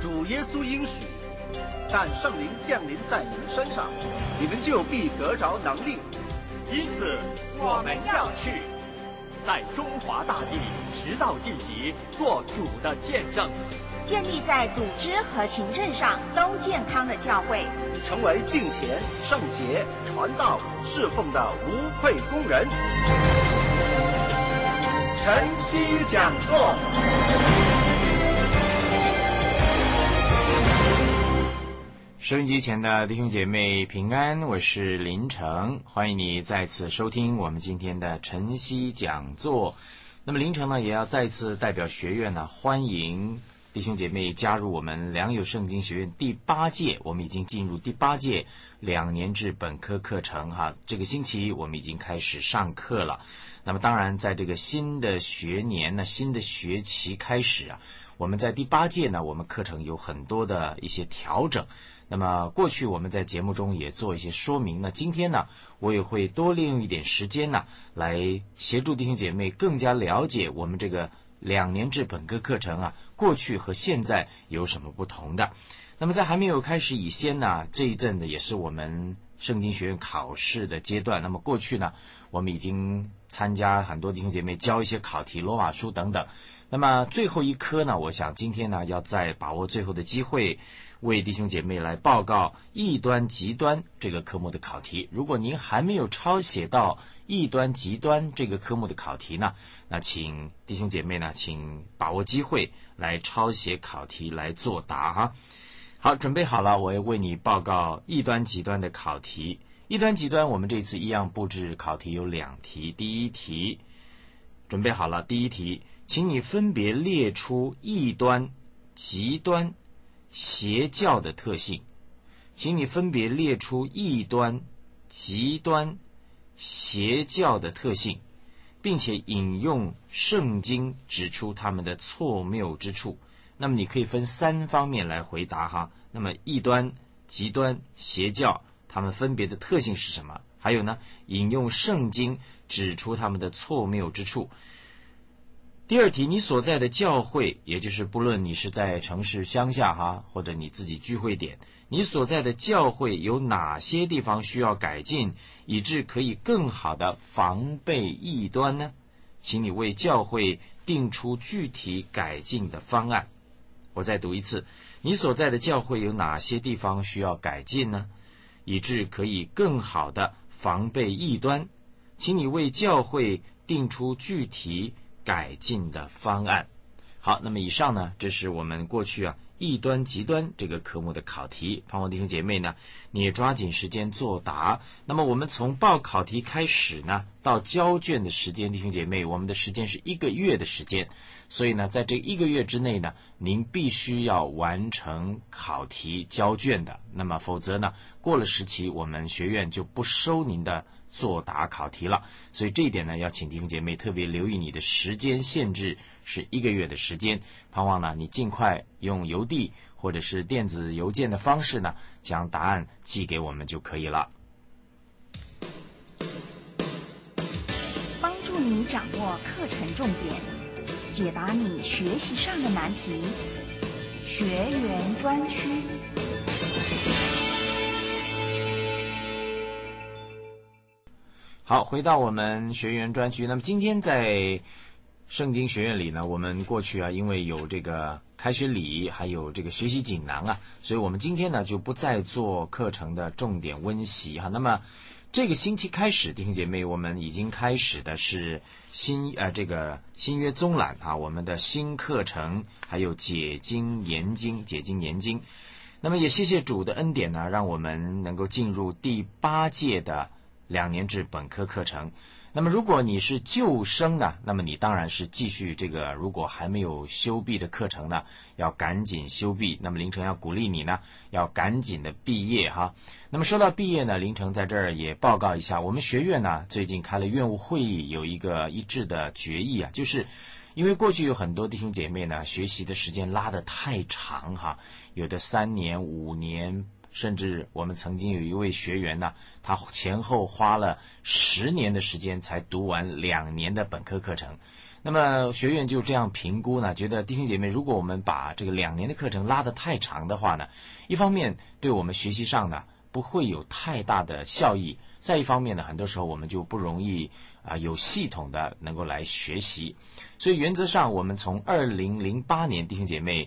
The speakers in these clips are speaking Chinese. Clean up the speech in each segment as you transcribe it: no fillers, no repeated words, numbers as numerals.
主耶稣应许，但圣灵降临在你们身上，你们就必得着能力。 因此，我们要去，在中华大地直到地极，做主的见证， 建立在组织和行政上都健康的教会， 成为敬虔、圣洁、传道、侍奉的无愧工人。晨曦讲座。 收音机前的弟兄姐妹平安，我是林成，欢迎你再次收听我们今天的晨曦讲座。那么林成呢，也要再次代表学院呢，欢迎弟兄姐妹加入我们良友圣经学院第8届，我们已经进入第8届2年制本科课程哈。这个星期我们已经开始上课了。那么当然，在这个新的学年呢，新的学期开始啊，我们在第8届呢，我们课程有很多的一些调整。那么过去我们在节目中也做一些说明呢，今天呢，我也会多利用一点时间呢，来协助弟兄姐妹更加了解我们这个2年制本科课程啊，过去和现在有什么不同的。那么在还没有开始以前呢，这一阵呢也是我们圣经学院考试的阶段。那么过去呢，我们已经参加很多弟兄姐妹教一些考题、罗马书等等。那么最后一科呢，我想今天呢要再把握最后的机会，为弟兄姐妹来报告异端极端这个科目的考题。如果您还没有抄写到异端极端这个科目的考题呢，那请弟兄姐妹呢，请把握机会来抄写考题来作答哈。好，准备好了，我要为你报告异端极端的考题。异端极端，我们这次一样布置考题有2题。第一题，准备好了，第一题，请你分别列出异端、极端、邪教的特性。请你分别列出异端、极端、邪教的特性，并且引用圣经指出他们的错谬之处。那么你可以分3方面来回答哈。那么异端、极端、邪教，他们分别的特性是什么？还有呢，引用圣经指出他们的错谬之处。第二题，你所在的教会，也就是不论你是在城市乡下哈，或者你自己聚会点，你所在的教会有哪些地方需要改进，以致可以更好的防备异端呢？请你为教会定出具体改进的方案。我再读一次，你所在的教会有哪些地方需要改进呢？以致可以更好的防备异端，请你为教会定出具体改进的方案。好，那么以上呢，这是我们过去异端极端这个科目的考题，盼望弟兄姐妹呢，你也抓紧时间作答。那么我们从报考题开始呢，到交卷的时间，弟兄姐妹，我们的时间是1个月的时间，所以呢，在这1个月之内呢，您必须要完成考题交卷的。那么否则呢，过了时期，我们学院就不收您的作答考题了。所以这一点呢，要请弟兄姐妹特别留意，你的时间限制是1个月的时间。盼望呢，你尽快用邮递或者是电子邮件的方式呢，将答案寄给我们就可以了。 帮助你掌握课程重点，解答你学习上的难题。学员专区。 好，回到我们学员专区。那么今天在圣经学院里呢，我们过去因为有这个开学礼，还有这个学习锦囊所以我们今天呢就不再做课程的重点温习哈。那么这个星期开始，弟兄姐妹，我们已经开始的是这个新约综览我们的新课程，还有解经研经。那么也谢谢主的恩典呢，让我们能够进入第8届的2年制本科课程。那么如果你是旧生呢，那么你当然是继续这个，如果还没有修毕的课程呢，要赶紧修毕。那么凌晨要鼓励你呢，要赶紧的毕业哈。那么说到毕业呢，凌晨在这儿也报告一下，我们学院呢最近开了院务会议，有一个一致的决议就是因为过去有很多弟兄姐妹呢，学习的时间拉得太长哈，有的3年、5年。甚至我们曾经有一位学员呢，他前后花了10年的时间才读完2年的本科课程。 那么学院就这样评估呢，觉得弟兄姐妹，如果我们把这个2年的课程拉得太长的话呢，一方面对我们学习上呢不会有太大的效益，再一方面呢，很多时候我们就不容易有系统的能够来学习。所以原则上我们从2008年弟兄姐妹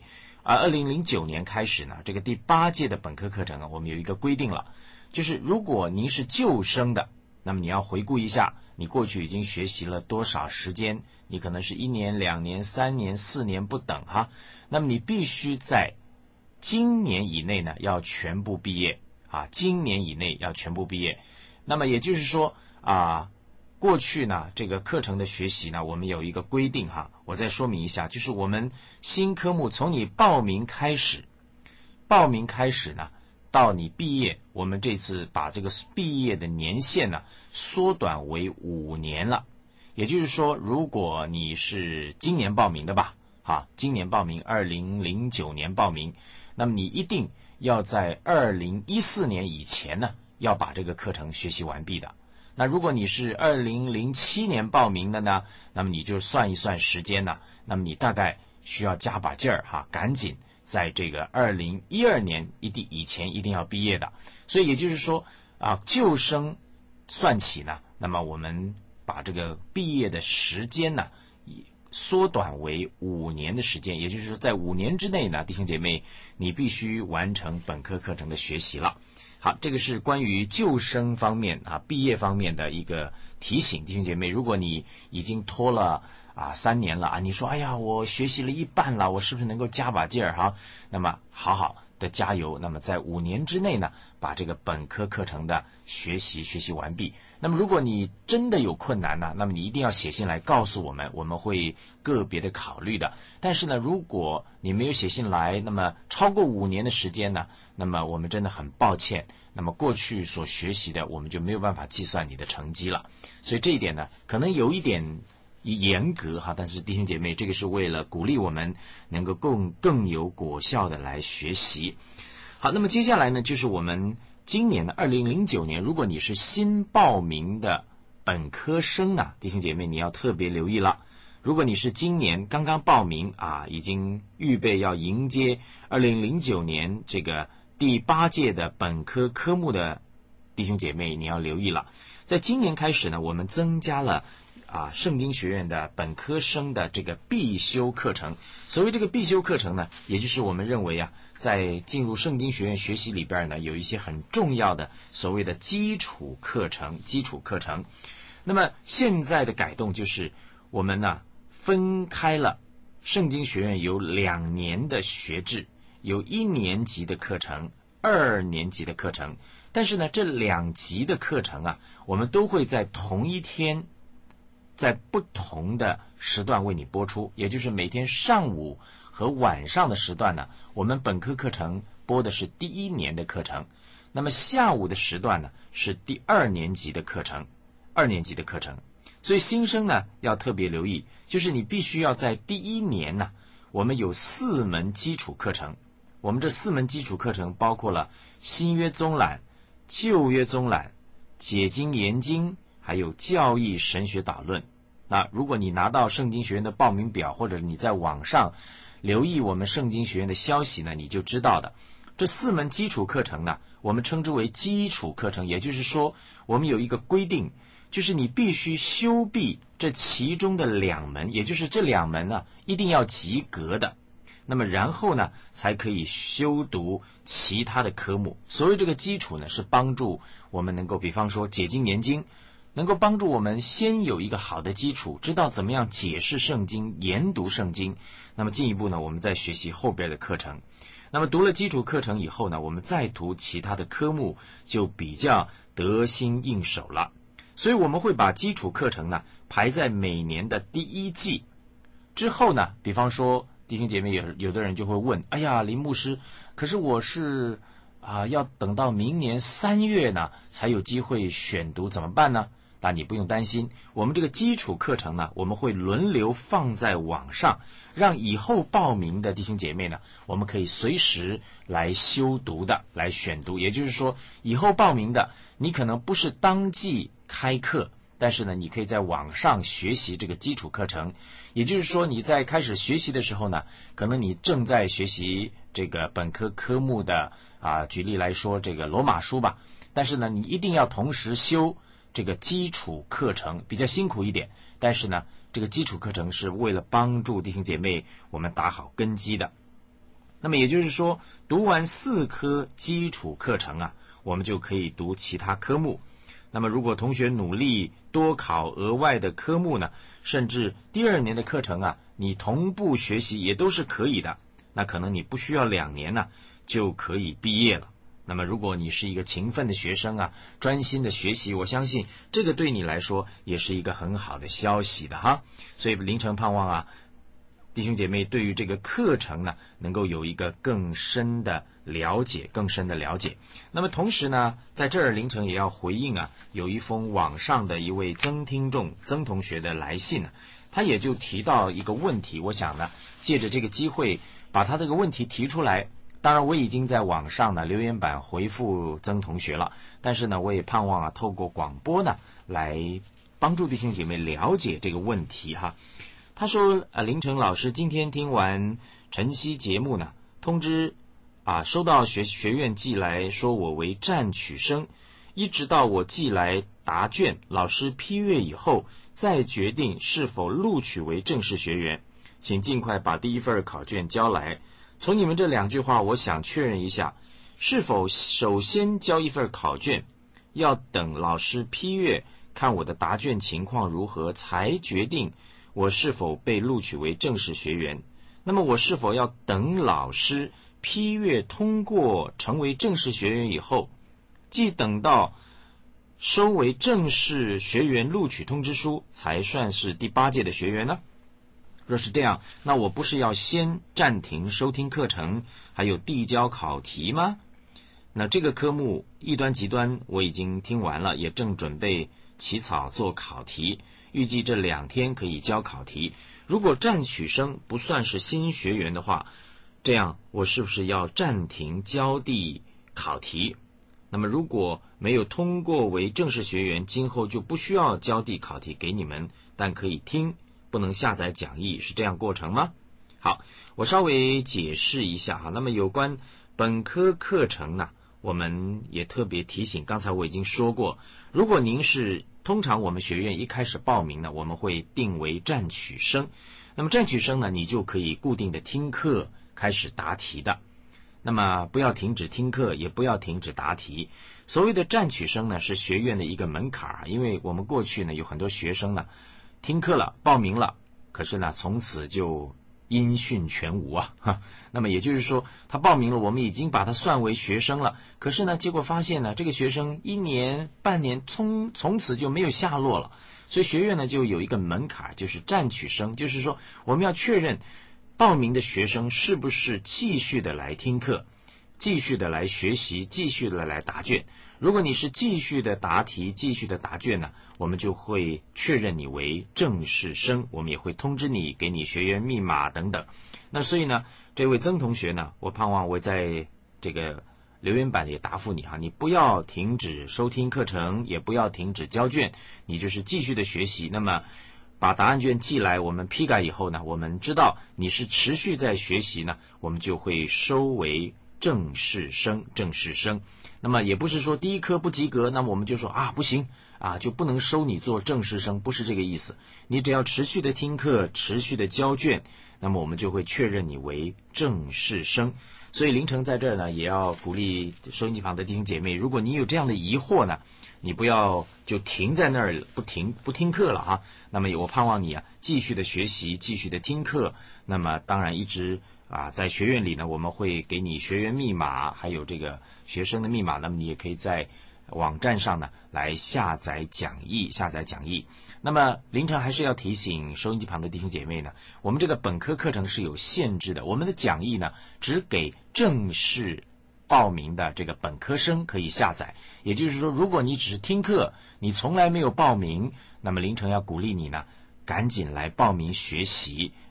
2009年开始呢，这个第8届的本科课程我们有一个规定了，就是如果您是旧生的，那么你要回顾一下你过去已经学习了多少时间，你可能是1年、2年、3年、4年不等哈，那么你必须在今年以内呢要全部毕业今年以内要全部毕业。那么也就是说过去呢这个课程的学习呢，我们有一个规定我再说明一下，就是我们新科目从你报名开始呢到你毕业，我们这次把这个毕业的年限呢缩短为5年了。也就是说，如果你是今年报名的吧今年报名2009年报名，那么你一定要在2014年以前呢要把这个课程学习完毕的。那如果你是2007年报名的呢，那么你就算一算时间呢，那么你大概需要加把劲儿赶紧在这个2012年以前一定要毕业的。所以也就是说旧生算起呢，那么我们把这个毕业的时间呢缩短为5年的时间，也就是说在5年之内呢，弟兄姐妹你必须完成本科课程的学习了。好，这个是关于旧生方面毕业方面的一个提醒。弟兄姐妹，如果你已经拖了3年了你说哎呀我学习了一半了，我是不是能够加把劲儿那么好好的加油，那么在5年之内呢把这个本科课程的学习完毕。那么如果你真的有困难呢，那么你一定要写信来告诉我们，我们会个别的考虑的。但是呢，如果你没有写信来，那么超过5年的时间呢，那么我们真的很抱歉，那么过去所学习的我们就没有办法计算你的成绩了。所以这一点呢可能有一点严格但是弟兄姐妹，这个是为了鼓励我们能够更有果效的来学习。好，那么接下来呢就是我们今年的2009年，如果你是新报名的本科生弟兄姐妹你要特别留意了。如果你是今年刚刚报名已经预备要迎接2009年这个第8届的本科科目的弟兄姐妹，你要留意了。在今年开始呢，我们增加了圣经学院的本科生的这个必修课程。所谓这个必修课程呢，也就是我们认为在进入圣经学院学习里边呢，有一些很重要的所谓的基础课程。那么现在的改动就是我们呢分开了圣经学院有2年的学制，有1年级的课程、2年级的课程。但是呢这2级的课程我们都会在同一天在不同的时段为你播出，也就是每天上午和晚上的时段呢，我们本科课程播的是第1年的课程，那么下午的时段呢是第2年级的课程。所以新生呢要特别留意，就是你必须要在第1年呢，我们有4门基础课程。我们这4门基础课程包括了新约综览、旧约综览、解经研经，还有教义神学导论。那如果你拿到圣经学院的报名表，或者你在网上留意我们圣经学院的消息呢，你就知道的。这4门基础课程呢，我们称之为基础课程，也就是说我们有一个规定，就是你必须修毕这其中的2门，也就是这2门呢一定要及格的，那么然后呢才可以修读其他的科目。所谓这个基础呢，是帮助我们能够比方说解经研经，能够帮助我们先有一个好的基础，知道怎么样解释圣经、研读圣经。那么进一步呢，我们再学习后边的课程。那么读了基础课程以后呢，我们再读其他的科目就比较得心应手了。所以我们会把基础课程呢排在每年的第1季之后呢。比方说弟兄姐妹有的人就会问，哎呀林牧师，可是我是要等到明年3月呢才有机会选读，怎么办呢？那你不用担心，我们这个基础课程呢，我们会轮流放在网上，让以后报名的弟兄姐妹呢，我们可以随时来修读的，来选读。也就是说，以后报名的，你可能不是当季开课， 但是呢，你可以在网上学习这个基础课程。也就是说，你在开始学习的时候呢，可能你正在学习这个本科科目的举例来说，这个罗马书吧。但是呢，你一定要同时修这个基础课程，比较辛苦一点。但是呢，这个基础课程是为了帮助弟兄姐妹我们打好根基的。那么也就是说，读完4科基础课程我们就可以读其他科目。那么如果同学努力多考额外的科目呢，甚至第2年的课程你同步学习也都是可以的。那可能你不需要2年就可以毕业了。那么如果你是一个勤奋的学生专心的学习，我相信这个对你来说也是一个很好的消息的哈。所以凌晨盼望弟兄姐妹对于这个课程呢，能够有一个更深的了解。那么同时呢，在这儿凌晨也要回应有一封网上的一位曾同学的来信他也就提到一个问题，我想呢，借着这个机会把他这个问题提出来。当然我已经在网上呢留言板回复曾同学了，但是呢，我也盼望透过广播呢来帮助弟兄姐妹了解这个问题哈。他说凌晨老师今天听完晨曦节目呢，通知收到学院寄来说我为战取生，一直到我寄来答卷，老师批阅以后再决定是否录取为正式学员，请尽快把第1份考卷交来。从你们这2句话，我想确认一下，是否首先交1份考卷，要等老师批阅，看我的答卷情况如何，才决定我是否被录取为正式学员。那么我是否要等老师批阅通过成为正式学员以后，即等到收为正式学员录取通知书，才算是第8届的学员呢？若是这样，那我不是要先暂停收听课程，还有递交考题吗？那这个科目一端极端我已经听完了，也正准备起草做考题，预计这2天可以交考题。如果战取生不算是新学员的话，这样我是不是要暂停交递考题？那么如果没有通过为正式学员，今后就不需要交递考题给你们，但可以听，不能下载讲义，是这样过程吗？好，我稍微解释一下哈。那么有关本科课程呢，我们也特别提醒，刚才我已经说过，如果您是通常我们学院一开始报名呢，我们会定为战取生。那么战取生呢，你就可以固定的听课，开始答题的。那么不要停止听课，也不要停止答题。所谓的战取生呢，是学院的一个门槛，因为我们过去呢有很多学生呢听课了，报名了，可是呢从此就音讯全无那么也就是说，他报名了，我们已经把他算为学生了，可是呢结果发现呢，这个学生1年半年从此就没有下落了。所以学院呢就有一个门槛，就是战取生，就是说我们要确认报名的学生是不是继续的来听课，继续的来学习，继续的来答卷。如果你是继续的答题，继续的答卷呢，我们就会确认你为正式生，我们也会通知你，给你学员密码等等。那所以呢，这位曾同学呢，我盼望我在这个留言板里答复你你不要停止收听课程，也不要停止交卷，你就是继续的学习。那么把答案卷寄来，我们批改以后呢，我们知道你是持续在学习呢，我们就会收为正式生。那么也不是说第1科不及格，那么我们就说不行就不能收你做正式生，不是这个意思。你只要持续的听课，持续的交卷，那么我们就会确认你为正式生。所以凌晨在这儿呢，也要鼓励收音机旁的弟兄姐妹，如果你有这样的疑惑呢，你不要就停在那儿不听课了那么我盼望你继续的学习，继续的听课。那么当然一直在学院里呢，我们会给你学员密码，还有这个学生的密码，那么你也可以在网站上呢来下载讲义。那么凌晨还是要提醒收音机旁的弟兄姐妹呢，我们这个本科课程是有限制的，我们的讲义呢只给正式报名的这个本科生可以下载。也就是说，如果你只是听课，你从来没有报名，那么凌晨要鼓励你呢赶紧来报名学习，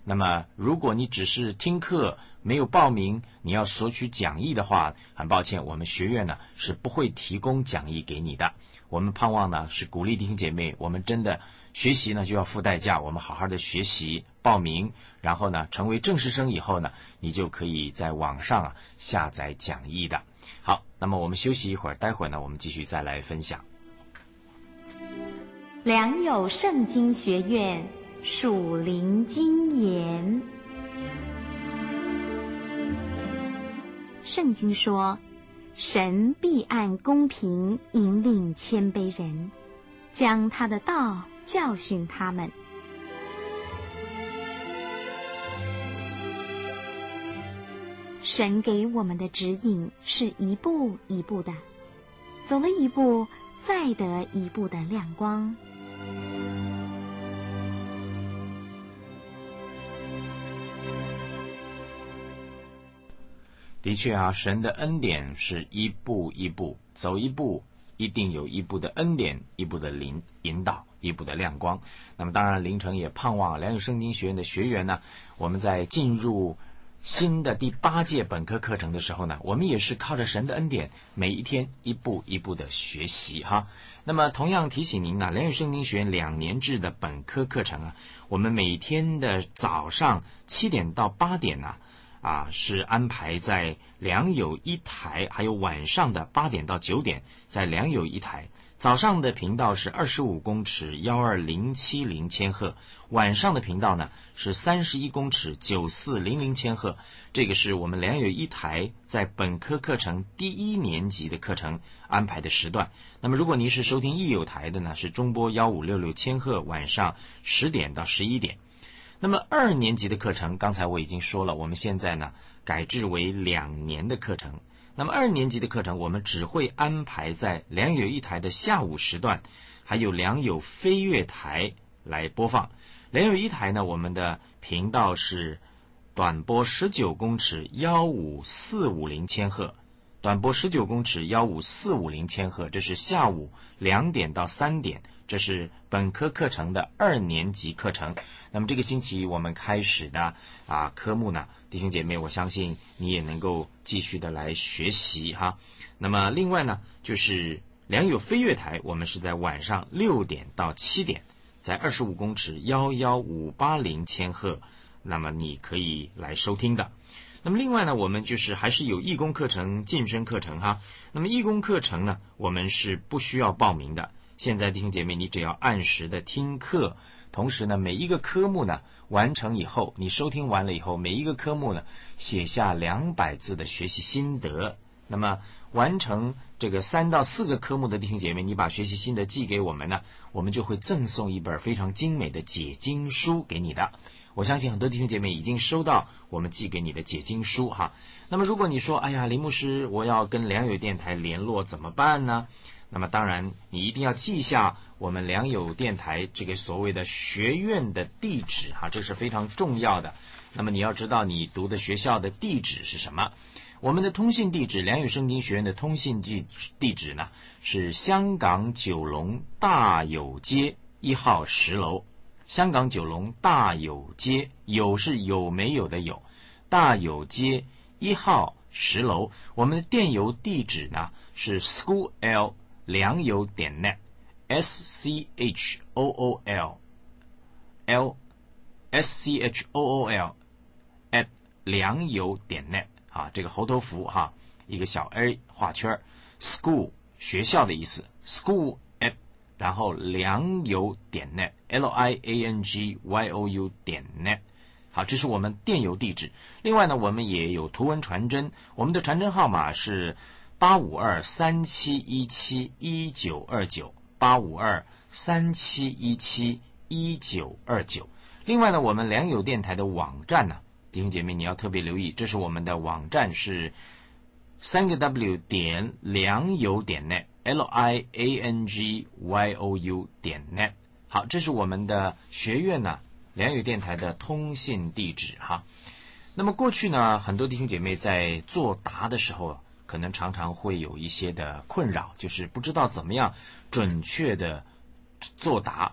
那么如果你只是听课没有报名，你要索取讲义的话，很抱歉，我们学院呢是不会提供讲义给你的。我们盼望呢是鼓励弟兄姐妹，我们真的学习呢就要付代价，我们好好的学习报名，然后呢成为正式生以后呢，你就可以在网上下载讲义的。好，那么我们休息一会儿，待会儿呢我们继续再来分享。 良友圣经学院属灵经言。圣经说，神必按公平引领谦卑人，将他的道教训他们。神给我们的指引是一步一步的，走了一步，再得一步的亮光。 的确神的恩典是一步一步，走一步一定有一步的恩典，一步的引导，一步的亮光。那么当然凌晨也盼望良友圣经学院的学员呢，我们在进入新的第8届本科课程的时候呢，我们也是靠着神的恩典，每一天一步一步的学习那么同样提醒您呢，良友圣经学院2年制的本科课程我们每天的早上7点到8点是安排在良友一台，还有晚上的8点到9点在良友一台。早上的频道是25公尺12070千赫，晚上的频道呢是31公尺9400千赫。这个是我们良友一台在本科课程第1年级的课程安排的时段。那么如果您是收听益友台的呢，是中波1566千赫，晚上10点到11点。那么2年级的课程，刚才我已经说了，我们现在呢改制为2年的课程。那么2年级的课程，我们只会安排在良友一台的下午时段，还有良友飞跃台来播放。良友一台呢，我们的频道是短波19公尺15450千赫，短波19公尺15450千赫，这是下午2点到3点。这是本科课程的2年级课程。那么这个星期我们开始的科目呢，弟兄姐妹，我相信你也能够继续的来学习那么另外呢，就是良友飞跃台，我们是在晚上6点到7点，在25公尺11580千赫，那么你可以来收听的。那么另外呢，我们就是还是有义工课程、晋升课程那么义工课程呢，我们是不需要报名的。现在弟兄姐妹，你只要按时的听课，同时呢，每一个科目呢完成以后，你收听完了以后，每一个科目呢写下200字的学习心得。那么完成这个3到4个科目的弟兄姐妹，你把学习心得寄给我们呢，我们就会赠送一本非常精美的解经书给你的。我相信很多弟兄姐妹已经收到我们寄给你的解经书那么如果你说，哎呀，林牧师，我要跟良友电台联络怎么办呢？那么当然你一定要记下我们良友电台这个所谓的学院的地址这是非常重要的。那么你要知道你读的学校的地址是什么。我们的通信地址，良友圣经学院的通信地址呢是香港九龙大有街1号10楼。香港九龙大有街，有是有没有的有，大有街1号10楼。我们的电邮地址呢是 school@ 良友.net school@ 良友.net这个猴头符一个小 A 画圈 school 学校的意思 school@ 然后良友.net LIANGYOU.net。 好，这是我们电邮地址。另外呢，我们也有图文传真，我们的传真号码是852-3717-1929 852-3717-1929。另外呢，我们良友电台的网站呢，弟兄姐妹你要特别留意，这是我们的网站是3W 点良友点 net LIANGYOU 点 net。 好，这是我们的学院呢良友电台的通信地址那么过去呢，很多弟兄姐妹在作答的时候可能常常会有一些的困扰，就是不知道怎么样准确的作答。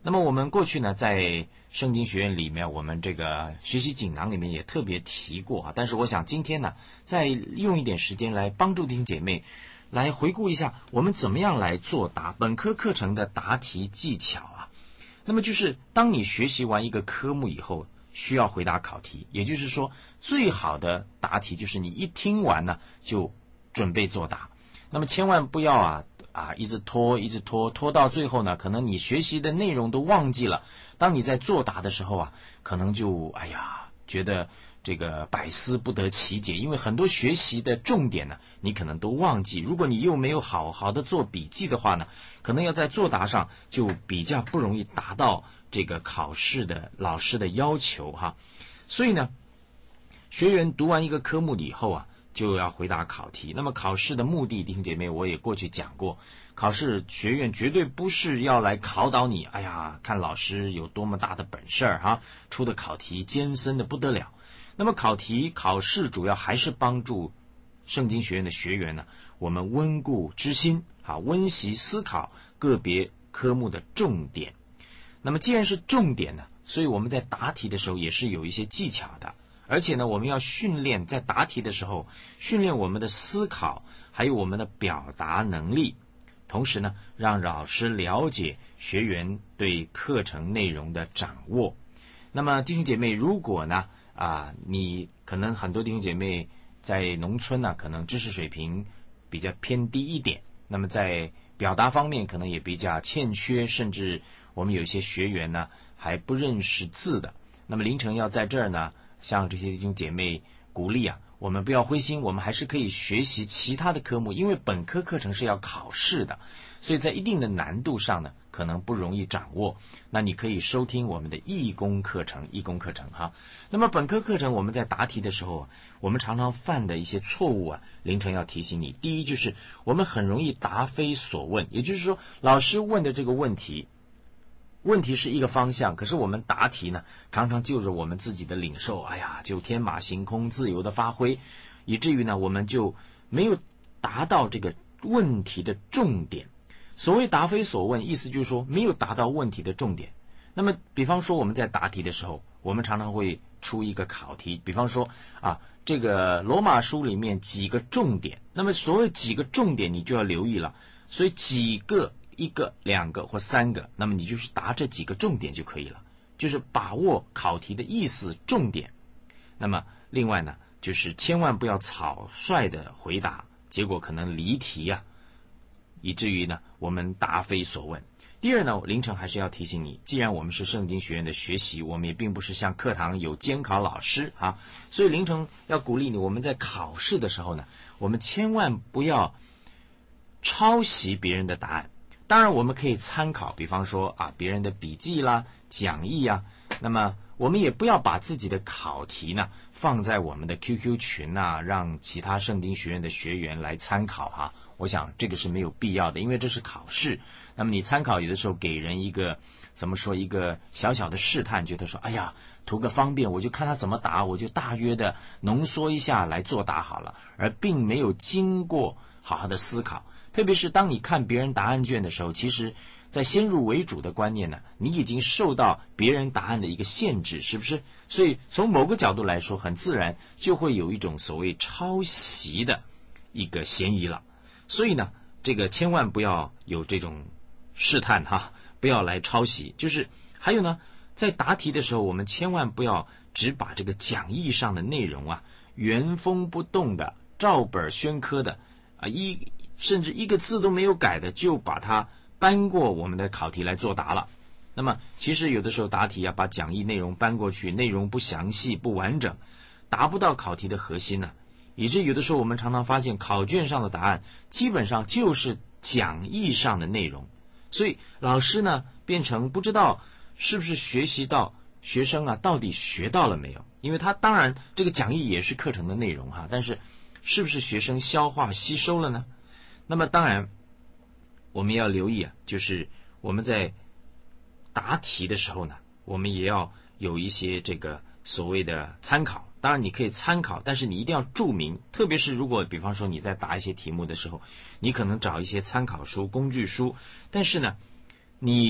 那么我们过去呢，在圣经学院里面，我们这个学习锦囊里面也特别提过啊。但是我想今天呢，再用一点时间来帮助弟兄姐妹来回顾一下，我们怎么样来作答本科课程的答题技巧啊。那么就是当你学习完一个科目以后，需要回答考题，也就是说，最好的答题就是你一听完呢就准备作答。那么千万不要一直拖到最后呢，可能你学习的内容都忘记了。当你在作答的时候可能就觉得这个百思不得其解，因为很多学习的重点呢，你可能都忘记。如果你又没有好好的做笔记的话呢，可能要在作答上就比较不容易达到这个考试的老师的要求哈。所以呢，学员读完一个科目以后就要回答考题。那么考试的目的，弟兄姐妹，我也过去讲过，考试学院绝对不是要来考倒你，看老师有多么大的本事出的考题艰深的不得了。那么考试主要还是帮助圣经学院的学员呢，我们温故知新温习思考个别科目的重点。那么既然是重点呢，所以我们在答题的时候也是有一些技巧的。而且呢，我们要训练在答题的时候，训练我们的思考，还有我们的表达能力，同时呢，让老师了解学员对课程内容的掌握。那么弟兄姐妹，如果呢你可能很多弟兄姐妹在农村呢，可能知识水平比较偏低一点，那么在表达方面可能也比较欠缺，甚至我们有一些学员呢还不认识字的。那么凌晨要在这儿呢，向这些弟兄姐妹鼓励我们不要灰心，我们还是可以学习其他的科目，因为本科课程是要考试的，所以在一定的难度上呢，可能不容易掌握。那你可以收听我们的义工课程哈。那么本科课程我们在答题的时候，我们常常犯的一些错误凌晨要提醒你。第一就是我们很容易答非所问，也就是说老师问的这个问题是一个方向，可是我们答题呢，常常就着我们自己的领受，就天马行空，自由的发挥，以至于呢，我们就没有达到这个问题的重点。所谓答非所问，意思就是说没有达到问题的重点。那么，比方说我们在答题的时候，我们常常会出一个考题，比方说这个罗马书里面几个重点，那么所谓几个重点，你就要留意了。所以几个。一个、两个或三个，那么你就是答这几个重点就可以了，就是把握考题的意思重点。那么另外呢，就是千万不要草率的回答，结果可能离题以至于呢我们答非所问。第二呢，凌晨还是要提醒你，既然我们是圣经学院的学习，我们也并不是像课堂有监考老师所以凌晨要鼓励你，我们在考试的时候呢，我们千万不要抄袭别人的答案。当然我们可以参考，比方说别人的笔记啦、讲义那么我们也不要把自己的考题呢放在我们的 QQ 群让其他圣经学院的学员来参考我想这个是没有必要的，因为这是考试。那么你参考有的时候给人一个一个小小的试探，觉得说图个方便，我就看他怎么答，我就大约的浓缩一下来作答好了，而并没有经过好好的思考。特别是当你看别人答案卷的时候，其实在先入为主的观念呢，你已经受到别人答案的一个限制，是不是？所以从某个角度来说，很自然就会有一种所谓抄袭的一个嫌疑了。所以呢，这个千万不要有这种试探不要来抄袭。就是还有呢，在答题的时候，我们千万不要只把这个讲义上的内容原封不动的照本宣科的甚至一个字都没有改的就把它搬过我们的考题来作答了。那么其实有的时候答题把讲义内容搬过去，内容不详细不完整，达不到考题的核心以致有的时候我们常常发现考卷上的答案基本上就是讲义上的内容，所以老师呢变成不知道是不是学习到学生到底学到了没有，因为他当然这个讲义也是课程的内容但是是不是学生消化吸收了呢？那么当然我们要留意就是我们在答题的时候呢，我们也要有一些这个所谓的参考。当然你可以参考，但是你一定要注明，特别是如果比方说你在答一些题目的时候，你可能找一些参考书、工具书，但是呢你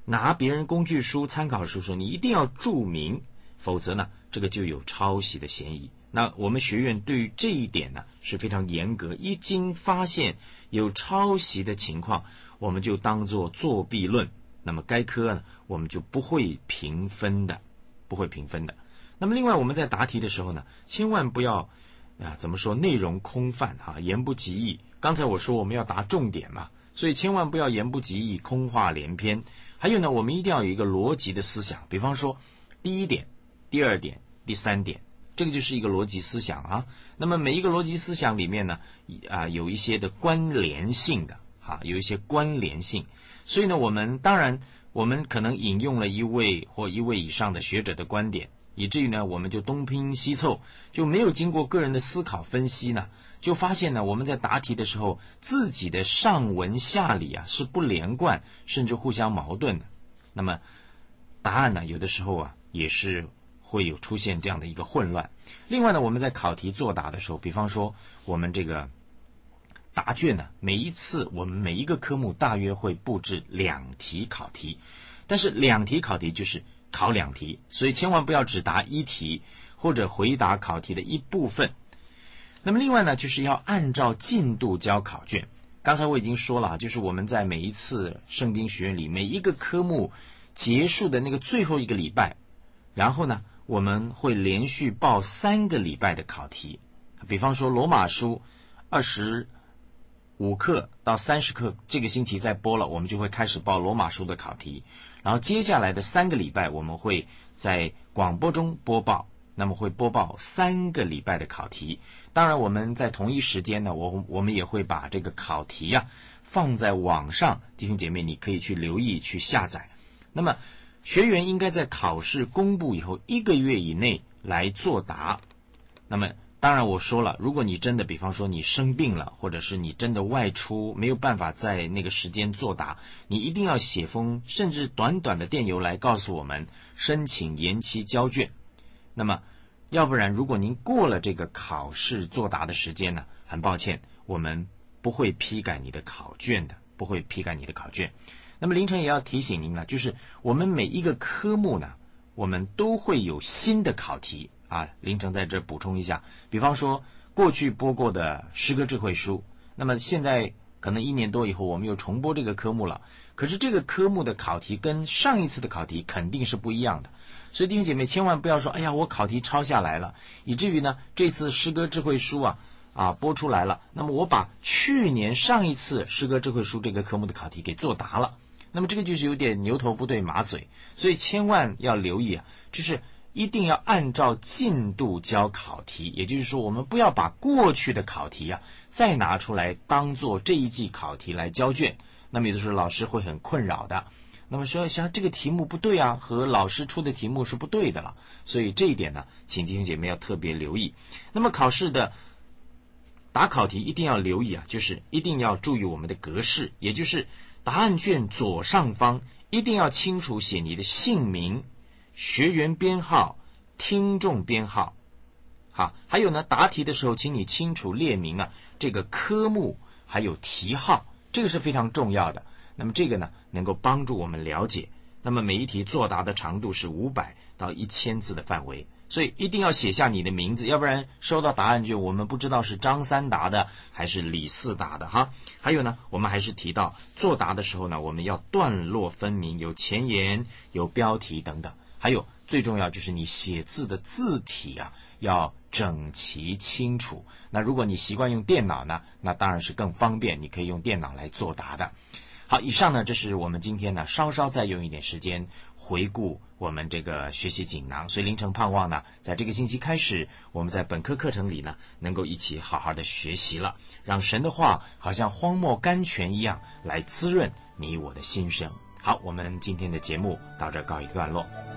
拿别人工具书、参考书的时候，你一定要注明，否则呢，这个就有抄袭的嫌疑。那我们学院对于这一点呢是非常严格，一经发现有抄袭的情况，我们就当作作弊论，那么该科呢我们就不会评分的。那么另外我们在答题的时候呢，千万不要怎么说，内容空泛言不及义。刚才我说我们要答重点嘛，所以千万不要言不及义，空话连篇。还有呢，我们一定要有一个逻辑的思想，比方说第一点、第二点、第三点，这个就是一个逻辑思想啊。那么每一个逻辑思想里面呢有一些的关联性的有一些关联性。所以呢，我们可能引用了一位或一位以上的学者的观点，以至于呢我们就东拼西凑，就没有经过个人的思考分析呢，就发现呢我们在答题的时候，自己的上文下理是不连贯，甚至互相矛盾的。那么答案呢有的时候也是会有出现这样的一个混乱。另外呢，我们在考题作答的时候，比方说我们这个答卷呢，每一次我们每一个科目大约会布置2题考题，但是2题考题就是考2题，所以千万不要只答1题或者回答考题的一部分。那么另外呢，就是要按照进度交考卷。刚才我已经说了，就是我们在每一次圣经学院里每一个科目结束的那个最后一个礼拜，然后呢我们会连续报3个礼拜的考题。比方说罗马书25课到30课，这个星期再播了，我们就会开始报罗马书的考题。然后接下来的3个礼拜，我们会在广播中播报，那么会播报3个礼拜的考题。当然我们在同一时间呢，我们也会把这个考题放在网上，弟兄姐妹你可以去留意去下载。那么学员应该在考试公布以后1个月以内来作答。那么当然我说了，如果你真的比方说你生病了，或者是你真的外出没有办法在那个时间作答，你一定要写封甚至短短的电邮来告诉我们，申请延期交卷。那么要不然如果您过了这个考试作答的时间呢，很抱歉，我们不会批改你的考卷的，不会批改你的考卷。那么凌晨也要提醒您了，就是我们每一个科目呢，我们都会有新的考题凌晨在这补充一下。比方说过去播过的诗歌智慧书，那么现在可能1年多以后我们又重播这个科目了，可是这个科目的考题跟上一次的考题肯定是不一样的。所以弟兄姐妹千万不要说，哎呀我考题抄下来了，以至于呢这次诗歌智慧书播出来了，那么我把去年上一次诗歌智慧书这个科目的考题给作答了，那么这个就是有点牛头不对马嘴。所以千万要留意就是一定要按照进度交考题，也就是说我们不要把过去的考题再拿出来当做这一季考题来交卷，那么有的时候老师会很困扰的。那么说像这个题目不对和老师出的题目是不对的了，所以这一点呢请弟兄姐妹要特别留意。那么考试的答考题一定要留意就是一定要注意我们的格式，也就是答案卷左上方一定要清楚写你的姓名、学员编号、听众编号。好，还有呢，答题的时候请你清楚列明这个科目还有题号，这个是非常重要的。那么这个呢能够帮助我们了解。那么每一题作答的长度是500到1000字的范围，所以一定要写下你的名字，要不然收到答案卷我们不知道是张三答的还是李四答的还有呢，我们还是提到作答的时候呢，我们要段落分明，有前言有标题等等。还有最重要就是你写字的字体要整齐清楚。那如果你习惯用电脑呢，那当然是更方便，你可以用电脑来作答的。好，以上呢这是我们今天呢稍稍再用一点时间回顾我们这个学习锦囊。所以凌晨盼望呢在这个星期开始，我们在本科课程里呢能够一起好好的学习了，让神的话好像荒漠甘泉一样来滋润你我的心声。好，我们今天的节目到这告一段落。